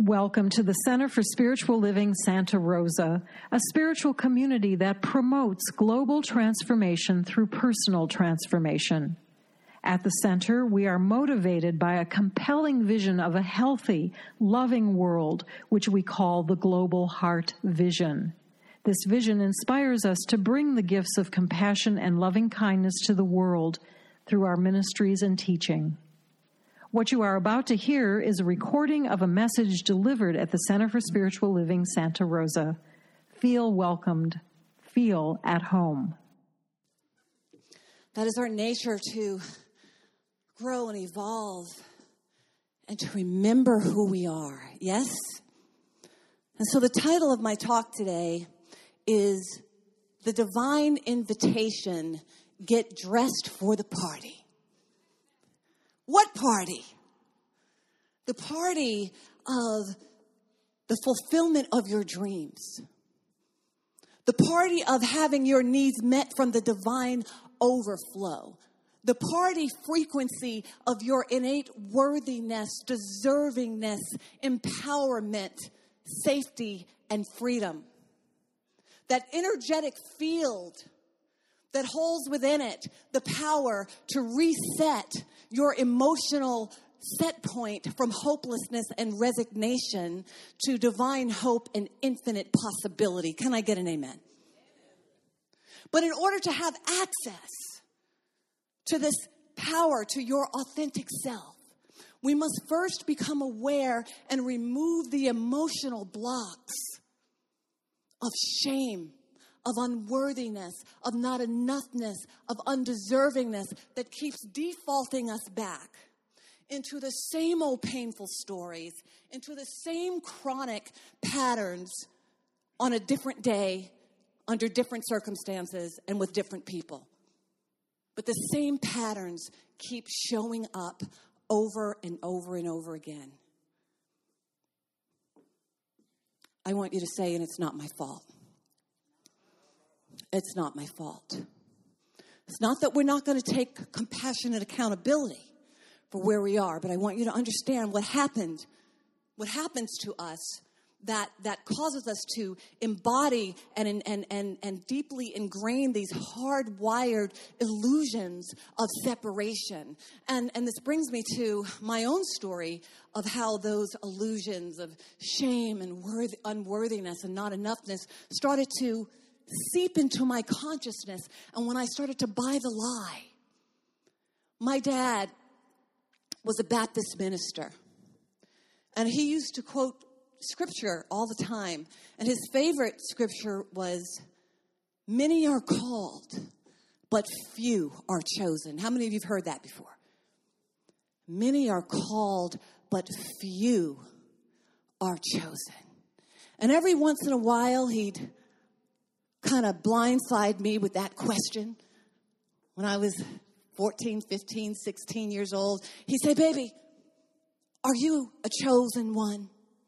Welcome to the Center for Spiritual Living Santa Rosa, a spiritual community that promotes global transformation through personal transformation. At the center, we are motivated by a compelling vision of a healthy, loving world, which we call the Global Heart Vision. This vision inspires us to bring the gifts of compassion and loving kindness to the world through our ministries and teaching. What you are about to hear is a recording of a message delivered at the Center for Spiritual Living Santa Rosa. Feel welcomed. Feel at home. That is our nature, to grow and evolve and to remember who we are. Yes? And so the title of my talk today is The Divine Invitation, Get Dressed for the Party. What party? The party of the fulfillment of your dreams. The party of having your needs met from the divine overflow. The party frequency of your innate worthiness, deservingness, empowerment, safety, and freedom. That energetic field that holds within it the power to reset your emotional set point from hopelessness and resignation to divine hope and infinite possibility. Can I get an amen? But in order to have access to this power, to your authentic self, we must first become aware and remove the emotional blocks of shame, of unworthiness, of not enoughness, of undeservingness that keeps defaulting us back into the same old painful stories, into the same chronic patterns on a different day, under different circumstances, and with different people. But the same patterns keep showing up over and over and over again. I want you to say, and it's not my fault. It's not my fault. It's not that we're not going to take compassionate accountability for where we are, but I want you to understand what happens to us that causes us to embody and deeply ingrain these hardwired illusions of separation. And this brings me to my own story of how those illusions of shame and unworthiness and not enoughness started to seep into my consciousness. And when I started to buy the lie, my dad was a Baptist minister, and he used to quote scripture all the time. And his favorite scripture was, "Many are called, but few are chosen." How many of you have heard that before? Many are called, but few are chosen. And every once in a while, he'd kind of blindside me with that question. When I was 14, 15, 16 years old, he'd say, "Baby, are you a chosen one?"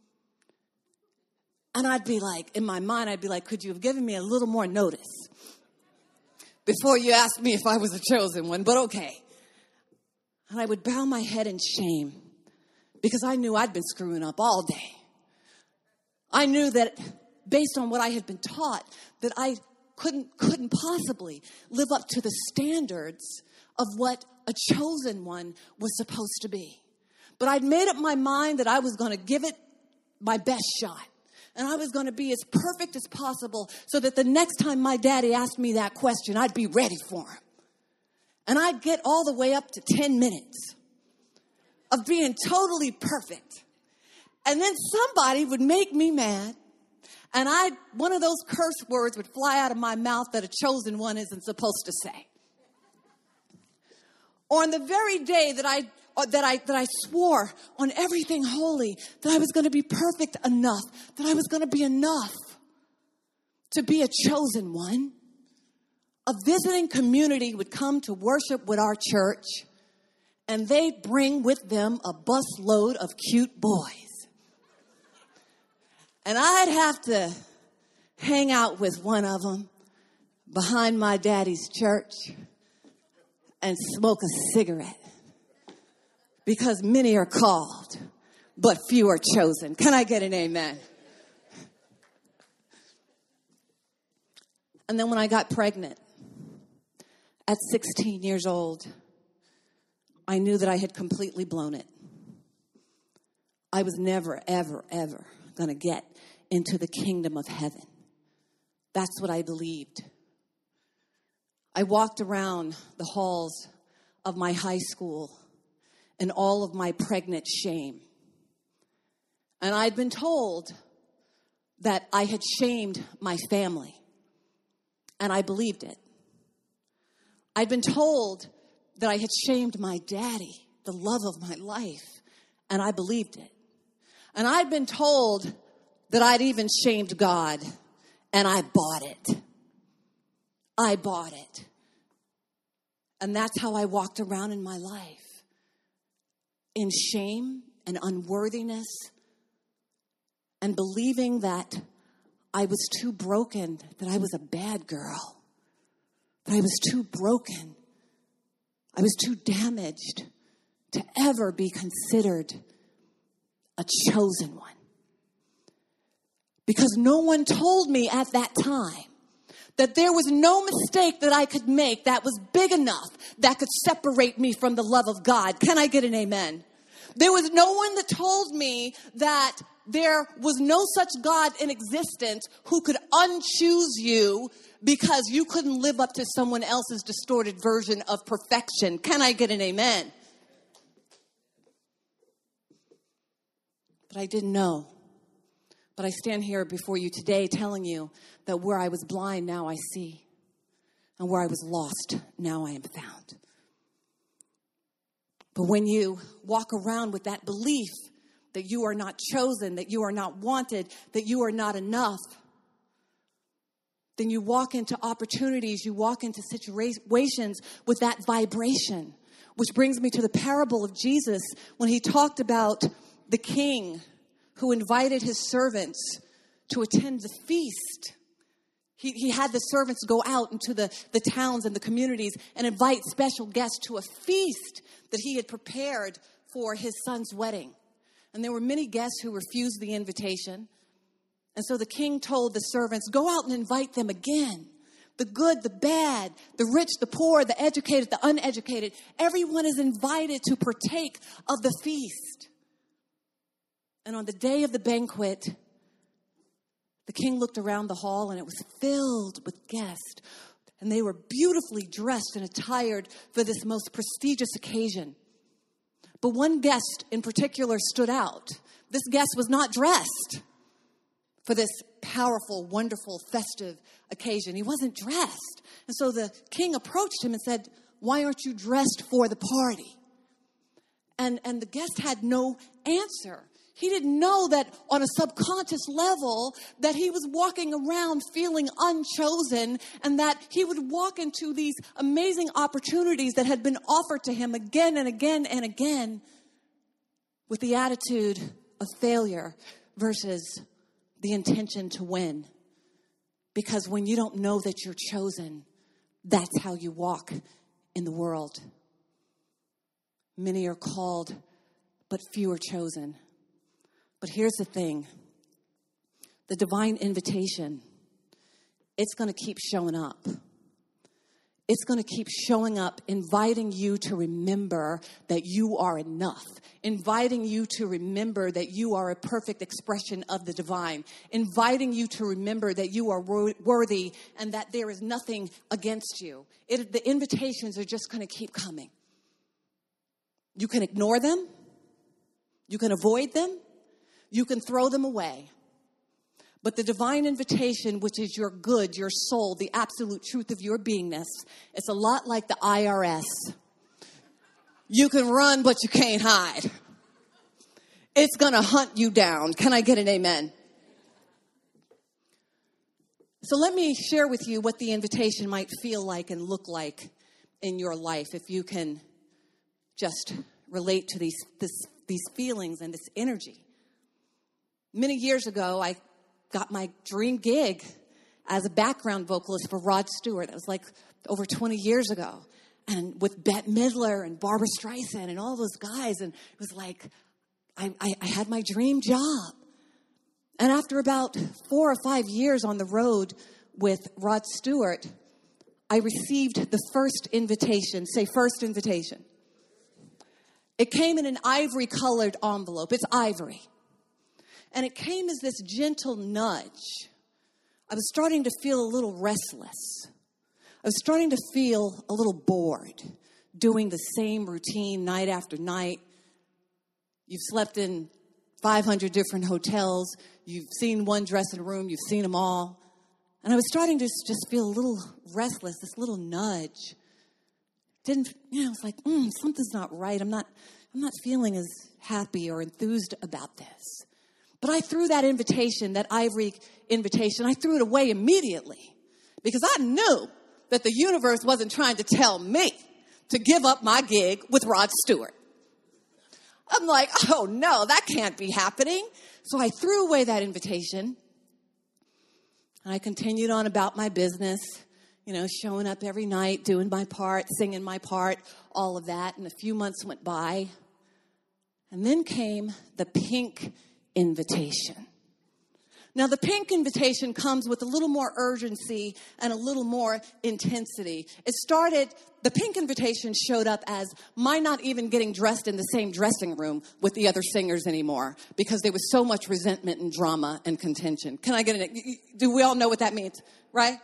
And I'd be like, in my mind, I'd be like, could you have given me a little more notice before you asked me if I was a chosen one? But okay. And I would bow my head in shame because I knew I'd been screwing up all day. I knew that based on what I had been taught, that I couldn't possibly live up to the standards of what a chosen one was supposed to be. But I'd made up my mind that I was going to give it my best shot. And I was going to be as perfect as possible so that the next time my daddy asked me that question, I'd be ready for him. And I'd get all the way up to 10 minutes of being totally perfect. And then somebody would make me mad. And one of those curse words would fly out of my mouth that a chosen one isn't supposed to say. Or on the very day that I swore on everything holy that I was going to be perfect enough, that I was going to be enough to be a chosen one, a visiting community would come to worship with our church, and they'd bring with them a busload of cute boys. And I'd have to hang out with one of them behind my daddy's church and smoke a cigarette. Because many are called, but few are chosen. Can I get an amen? And then when I got pregnant at 16 years old, I knew that I had completely blown it. I was never, ever, ever going to get into the kingdom of heaven. That's what I believed. I walked around the halls of my high school in all of my pregnant shame. And I'd been told that I had shamed my family. And I believed it. I'd been told that I had shamed my daddy, the love of my life. And I believed it. And I'd been told that I'd even shamed God. And I bought it. I bought it. And that's how I walked around in my life. In shame and unworthiness. And believing that I was too broken, that I was a bad girl. That I was too broken. I was too damaged to ever be considered a chosen one. Because no one told me at that time that there was no mistake that I could make that was big enough that could separate me from the love of God. Can I get an amen? There was no one that told me that there was no such God in existence who could unchoose you because you couldn't live up to someone else's distorted version of perfection. Can I get an amen? But I didn't know. But I stand here before you today telling you that where I was blind, now I see. And where I was lost, now I am found. But when you walk around with that belief that you are not chosen, that you are not wanted, that you are not enough, then you walk into opportunities, you walk into situations with that vibration. Which brings me to the parable of Jesus when he talked about the king who invited his servants to attend the feast. He had the servants go out into the towns and the communities and invite special guests to a feast that he had prepared for his son's wedding. And there were many guests who refused the invitation. And so the king told the servants, go out and invite them again. The good, the bad, the rich, the poor, the educated, the uneducated. Everyone is invited to partake of the feast. And on the day of the banquet, the king looked around the hall and it was filled with guests. And they were beautifully dressed and attired for this most prestigious occasion. But one guest in particular stood out. This guest was not dressed for this powerful, wonderful, festive occasion. He wasn't dressed. And so the king approached him and said, why aren't you dressed for the party? And the guest had no answer. He didn't know that on a subconscious level that he was walking around feeling unchosen and that he would walk into these amazing opportunities that had been offered to him again and again and again with the attitude of failure versus the intention to win. Because when you don't know that you're chosen, that's how you walk in the world. Many are called, but few are chosen. But here's the thing. The divine invitation, it's going to keep showing up. It's going to keep showing up, inviting you to remember that you are enough. Inviting you to remember that you are a perfect expression of the divine. Inviting you to remember that you are worthy and that there is nothing against you. The invitations are just going to keep coming. You can ignore them. You can avoid them. You can throw them away. But the divine invitation, which is your good, your soul, the absolute truth of your beingness, it's a lot like the IRS. You can run, but you can't hide. It's going to hunt you down. Can I get an amen? So let me share with you what the invitation might feel like and look like in your life if you can just relate to these feelings and this energy. Many years ago, I got my dream gig as a background vocalist for Rod Stewart. It was like over 20 years ago. And with Bette Midler and Barbara Streisand and all those guys. And it was like, I had my dream job. And after about 4 or 5 years on the road with Rod Stewart, I received the first invitation. Say first invitation. It came in an ivory-colored envelope. It's ivory. And it came as this gentle nudge. I was starting to feel a little restless. I was starting to feel a little bored, doing the same routine night after night. You've slept in 500 different hotels. You've seen one dressing room. You've seen them all. And I was starting to just feel a little restless, this little nudge. I was like, something's not right. I'm not feeling as happy or enthused about this. But I threw that invitation, that ivory invitation, I threw it away immediately because I knew that the universe wasn't trying to tell me to give up my gig with Rod Stewart. I'm like, oh no, that can't be happening. So I threw away that invitation. And I continued on about my business, showing up every night, doing my part, singing my part, all of that. And a few months went by. And then came the pink invitation. Now, the pink invitation comes with a little more urgency and a little more intensity. The pink invitation showed up as my not even getting dressed in the same dressing room with the other singers anymore because there was so much resentment and drama and contention. Can I get it? Do we all know what that means, right?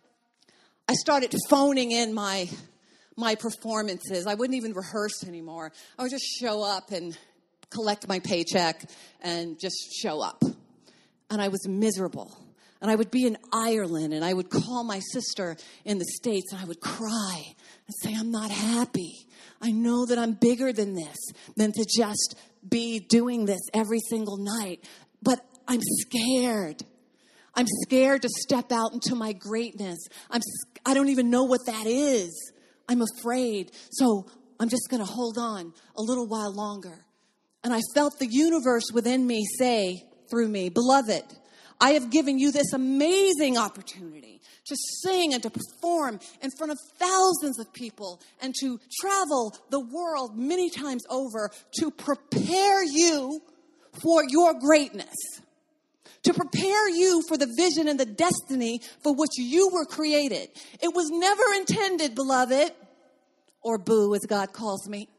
I started phoning in my performances. I wouldn't even rehearse anymore. I would just show up and collect my paycheck and just show up. And I was miserable. And I would be in Ireland, and I would call my sister in the States, and I would cry and say, I'm not happy. I know that I'm bigger than this, than to just be doing this every single night. But I'm scared. I'm scared to step out into my greatness. I don't even know what that is. I'm afraid. So I'm just going to hold on a little while longer. And I felt the universe within me say through me, beloved, I have given you this amazing opportunity to sing and to perform in front of thousands of people and to travel the world many times over to prepare you for your greatness, to prepare you for the vision and the destiny for which you were created. It was never intended, beloved, or boo as God calls me.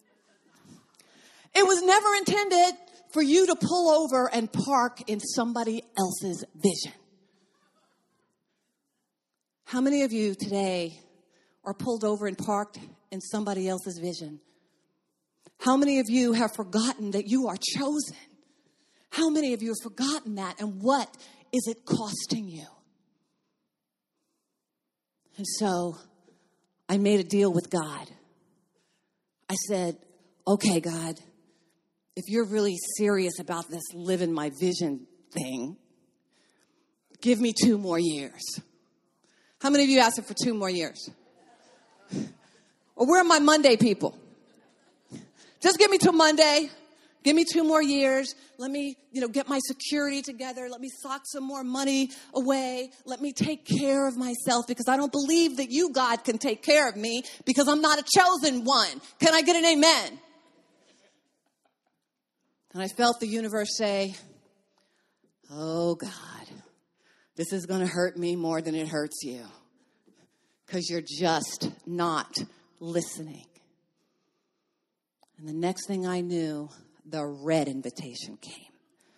It was never intended for you to pull over and park in somebody else's vision. How many of you today are pulled over and parked in somebody else's vision? How many of you have forgotten that you are chosen? How many of you have forgotten that, and what is it costing you? And so I made a deal with God. I said, okay, God, if you're really serious about this living my vision thing, give me 2 more years. How many of you asked for 2 more years? Or where are my Monday people? Just give me till Monday. Give me 2 more years. Let me, get my security together. Let me sock some more money away. Let me take care of myself because I don't believe that you, God, can take care of me because I'm not a chosen one. Can I get an amen? And I felt the universe say, oh, God, this is going to hurt me more than it hurts you because you're just not listening. And the next thing I knew, the red invitation came.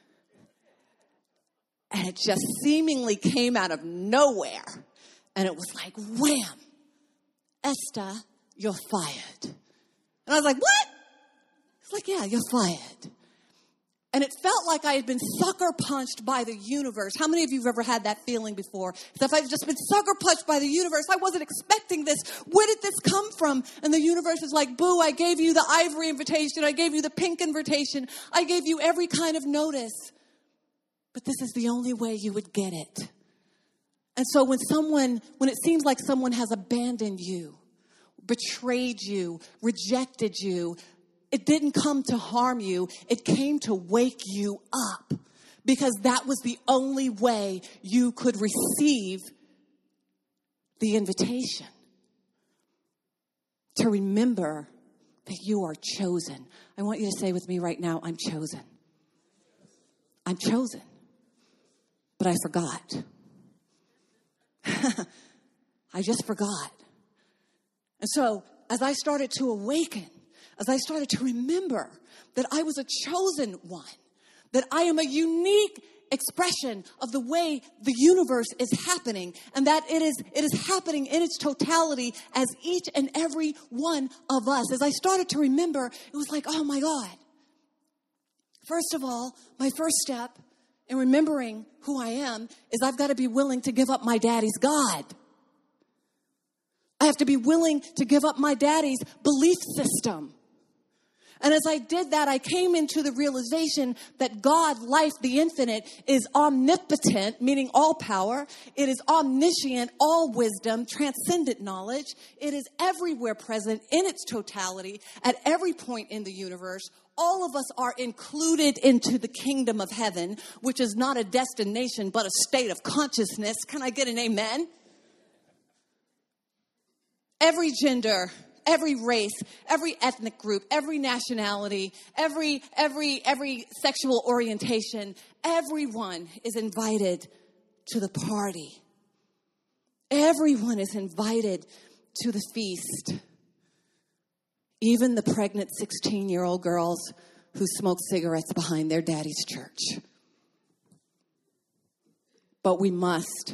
And it just seemingly came out of nowhere. And it was like, wham, Esther, you're fired. And I was like, what? It's like, yeah, you're fired. And it felt like I had been sucker punched by the universe. How many of you have ever had that feeling before? If I've just been sucker punched by the universe, I wasn't expecting this. Where did this come from? And the universe is like, boo, I gave you the ivory invitation. I gave you the pink invitation. I gave you every kind of notice. But this is the only way you would get it. And so when it seems like someone has abandoned you, betrayed you, rejected you, it didn't come to harm you. It came to wake you up because that was the only way you could receive the invitation to remember that you are chosen. I want you to say with me right now, I'm chosen. I'm chosen. But I forgot. I just forgot. And so as I started to awaken, as I started to remember that I was a chosen one, that I am a unique expression of the way the universe is happening, and that it is happening in its totality as each and every one of us. As I started to remember, it was like, oh my God. First of all, my first step in remembering who I am is I've got to be willing to give up my daddy's God. I have to be willing to give up my daddy's belief system. And as I did that, I came into the realization that God, life, the infinite, is omnipotent, meaning all power. It is omniscient, all wisdom, transcendent knowledge. It is everywhere present in its totality at every point in the universe. All of us are included into the kingdom of heaven, which is not a destination, but a state of consciousness. Can I get an amen? Every gender, every race, every ethnic group, every nationality, every sexual orientation, everyone is invited to the party. Everyone is invited to the feast. Even the pregnant 16-year-old girls who smoke cigarettes behind their daddy's church. But we must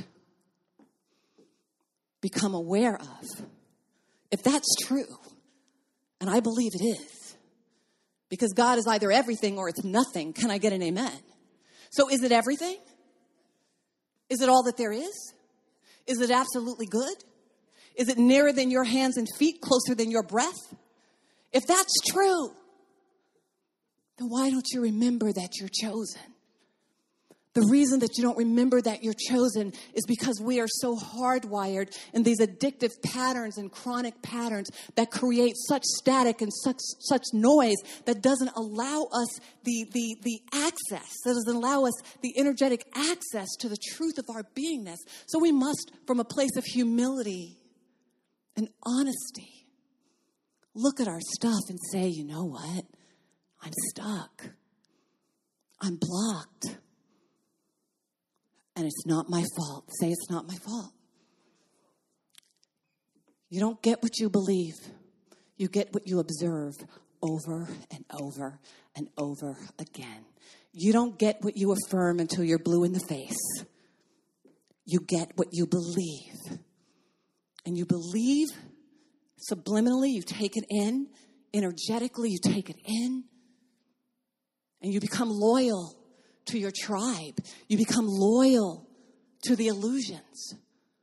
become aware of, if that's true, and I believe it is, because God is either everything or it's nothing. Can I get an amen? So is it everything? Is it all that there is? Is it absolutely good? Is it nearer than your hands and feet, closer than your breath? If that's true, then why don't you remember that you're chosen? The reason that you don't remember that you're chosen is because we are so hardwired in these addictive patterns and chronic patterns that create such static and such noise that doesn't allow us the access, that doesn't allow us the energetic access to the truth of our beingness. So we must, from a place of humility and honesty, look at our stuff and say, you know what? I'm stuck. I'm blocked. And it's not my fault. Say it's not my fault. You don't get what you believe. You get what you observe over and over and over again. You don't get what you affirm until you're blue in the face. You get what you believe. And you believe subliminally, you take it in. Energetically, you take it in. And you become loyal to your tribe. You become loyal to the illusions.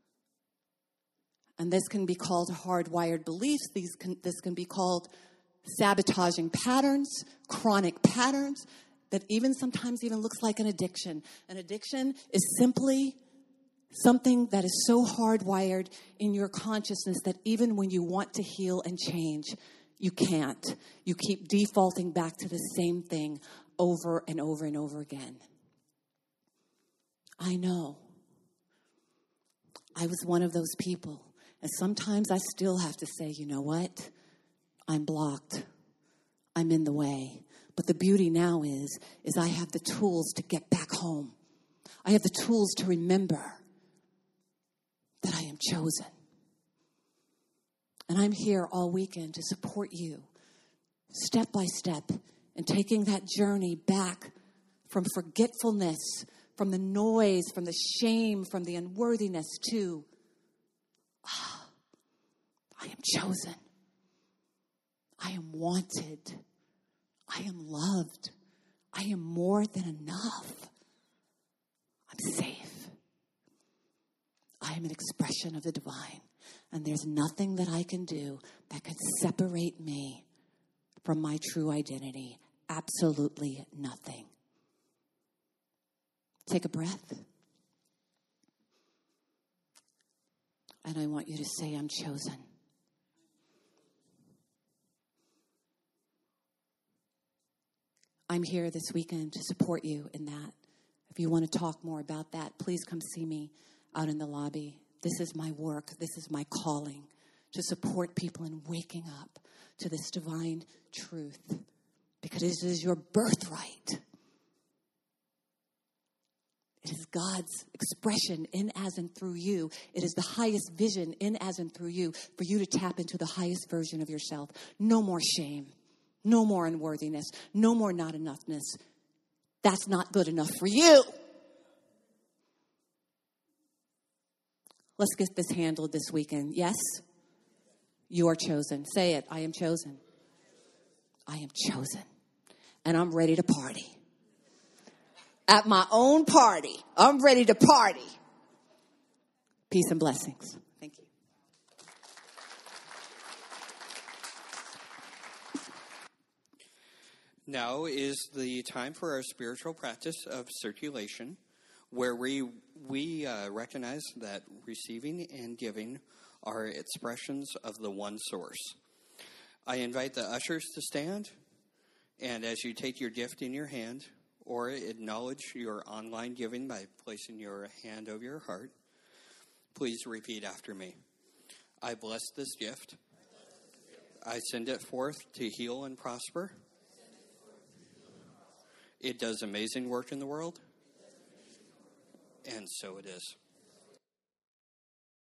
And this can be called hardwired beliefs. This can be called sabotaging patterns, chronic patterns, that even sometimes even looks like an addiction. An addiction is simply something that is so hardwired in your consciousness that even when you want to heal and change, you can't. You keep defaulting back to the same thing over and over and over again. I know. I was one of those people. And sometimes I still have to say, you know what? I'm blocked. I'm in the way. But the beauty now is I have the tools to get back home. I have the tools to remember that I am chosen. And I'm here all weekend to support you, step by step, in taking that journey back from forgetfulness, from the noise, from the shame, from the unworthiness to, I am chosen. I am wanted. I am loved. I am more than enough. I'm safe. I am an expression of the divine. And there's nothing that I can do that could separate me from my true identity. Absolutely nothing. Take a breath. And I want you to say, I'm chosen. I'm here this weekend to support you in that. If you want to talk more about that, please come see me out in the lobby. This is my work. This is my calling, to support people in waking up to this divine truth, because it is your birthright. It is God's expression in, as, and through you. It is the highest vision in, as, and through you for you to tap into the highest version of yourself. No more shame. No more unworthiness. No more not enoughness. That's not good enough for you. Let's get this handled this weekend. Yes? You are chosen. Say it. I am chosen. I am chosen. And I'm ready to party. At my own party. I'm ready to party. Peace and blessings. Thank you. Now is the time for our spiritual practice of circulation, where we recognize that receiving and giving are expressions of the one source. I invite the ushers to stand, and as you take your gift in your hand, or acknowledge your online giving by placing your hand over your heart, please repeat after me. I bless this gift. I send it forth to heal and prosper. It does amazing work in the world. And so it is.